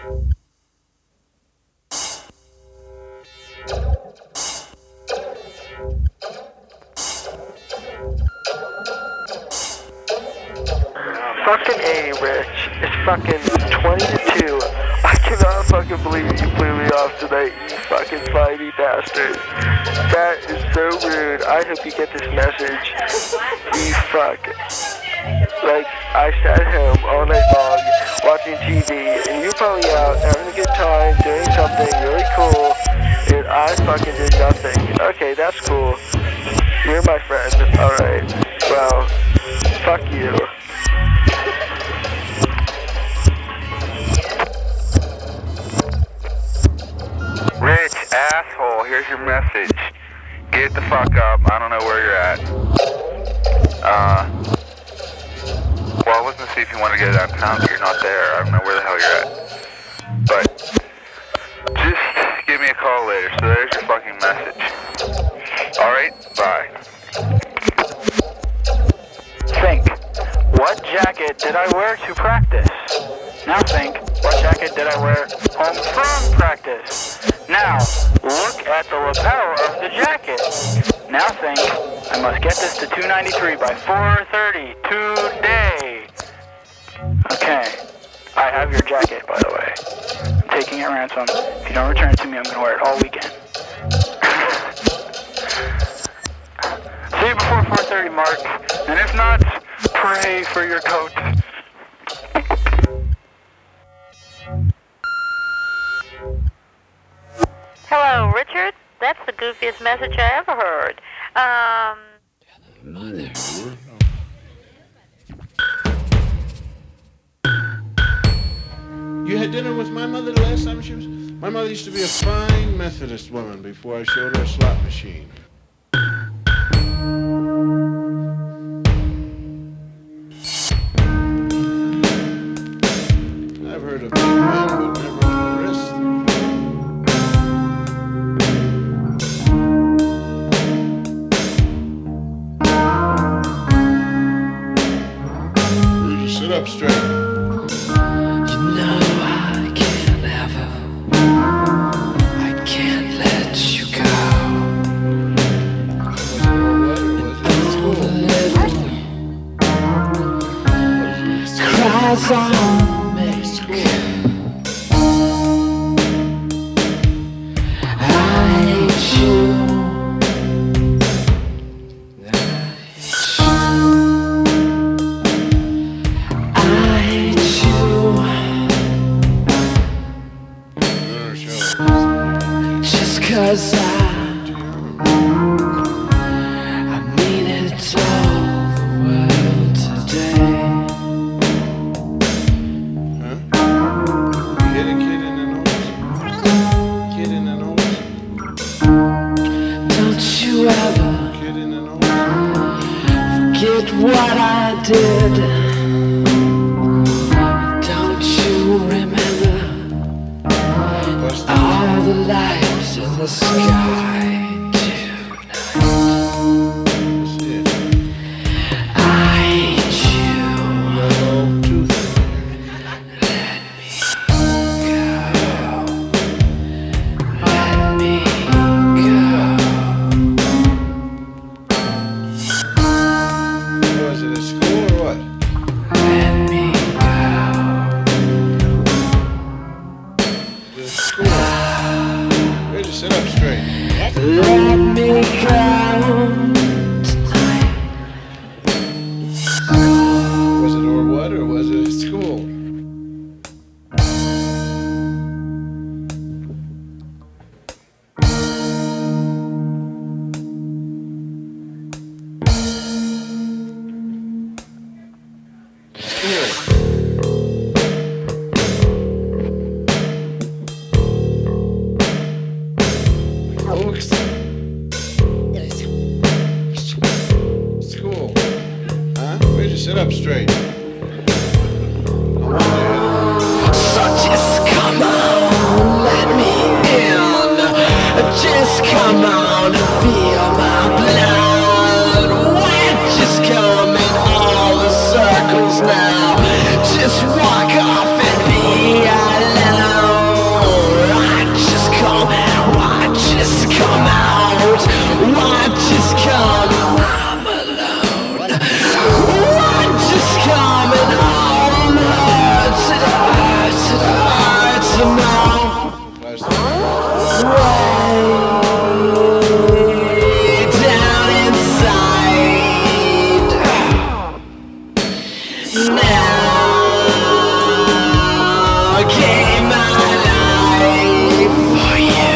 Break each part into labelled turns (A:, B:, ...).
A: Fucking A, Rich. It's fucking 20 to 2. I cannot fucking believe you blew me off tonight, you fucking slimy bastard. That is so rude. I hope you get this message. You fuck. Like, I sat at home all night long watching TV, and you're probably out having a good time, doing something really cool, and I fucking did nothing. Okay, that's cool. You're my friend. Alright. Well, fuck you.
B: Rich, asshole, here's your message. Get the fuck up. I don't know where you're at. Well, I was gonna see if you wanted to go downtown, but you're not there. I don't know where the hell you're at. But just give me a call later. So there's your fucking message. Alright, bye.
C: Think, what jacket did I wear to practice? Now think, what jacket did I wear home from practice? Now, look at the lapel of the jacket. Now think, I must get this to 293 by 4:30 today. Okay, I have your jacket, by the way. I'm taking it ransom. If you don't return it to me, I'm going to wear it all weekend. See you before 4:30, Mark. And if not, pray for your coat.
D: Hello, Richard. That's the goofiest message I ever heard.
E: Mother. You had dinner with my mother the last time she was... My mother used to be a fine Methodist woman before I showed her a slot machine. I've heard of big men, but never on the wrist. Sit up straight.
F: You know I can't ever, I can't let you go. Cries on me. I hate you. Cause I mean it to all the world today.
E: Huh? You hit a kid in the nose? Kid in the nose?
F: Don't you ever
E: Kid in the nose?
F: forget what I did. Don't you remember all the lights in the sky tonight? I hate you. Let me go. Let me go.
E: Was it at school or what?
F: Let me go.
E: The school. Just sit up straight.
F: Let me go tonight.
E: Was it or what, or was it at school? School. Huh? Where'd you sit up straight?
F: So just come on, let me in. Just come on and feel my blood. We're just coming all the circles now. Just walk off and be alone. gave my life for you.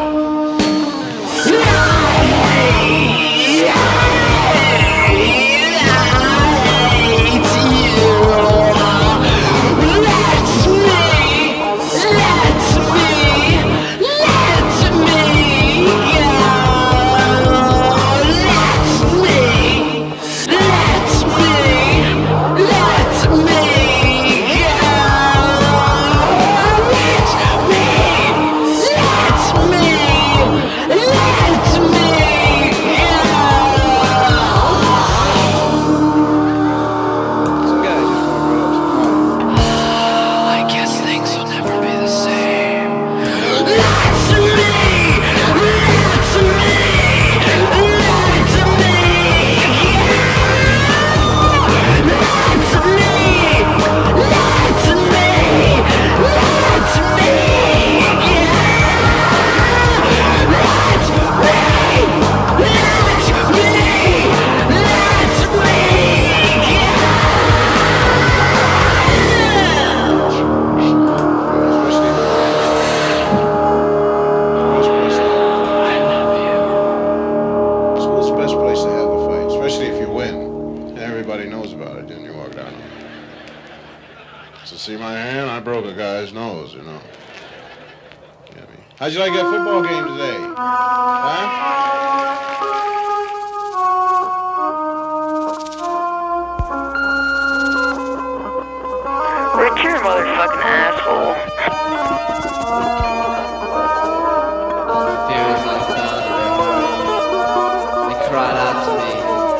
F: I guess things will never be the same.
E: School's the best place to have a fight, especially if you win. And everybody knows about it, then you walk down. So see my hand? I broke a guy's nose, you know. Get me. How'd you like that football game today? Huh?
A: Rick, you're a motherfucking asshole.
F: Fears like thunder. They cried out to me.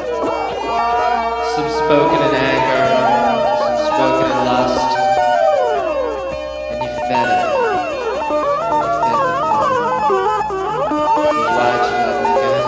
F: Some spoken in anger, some spoken in lust. And you fed it. You fed the fire. Why'd you let me go?